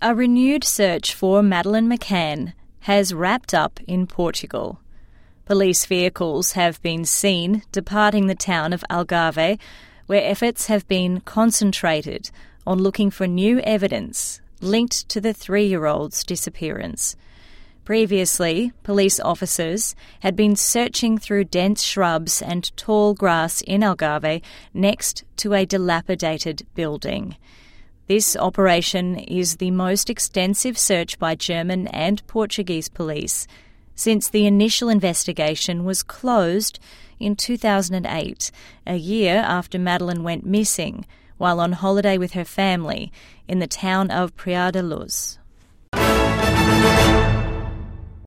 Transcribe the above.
A renewed search for Madeleine McCann has wrapped up in Portugal. Police vehicles have been seen departing the town of Algarve, where efforts have been concentrated on looking for new evidence linked to the 3-year-old's disappearance. Previously, police officers had been searching through dense shrubs and tall grass in Algarve next to a dilapidated building. This operation is the most extensive search by German and Portuguese police since the initial investigation was closed in 2008, a year after Madeleine went missing while on holiday with her family in the town of Praia da Luz.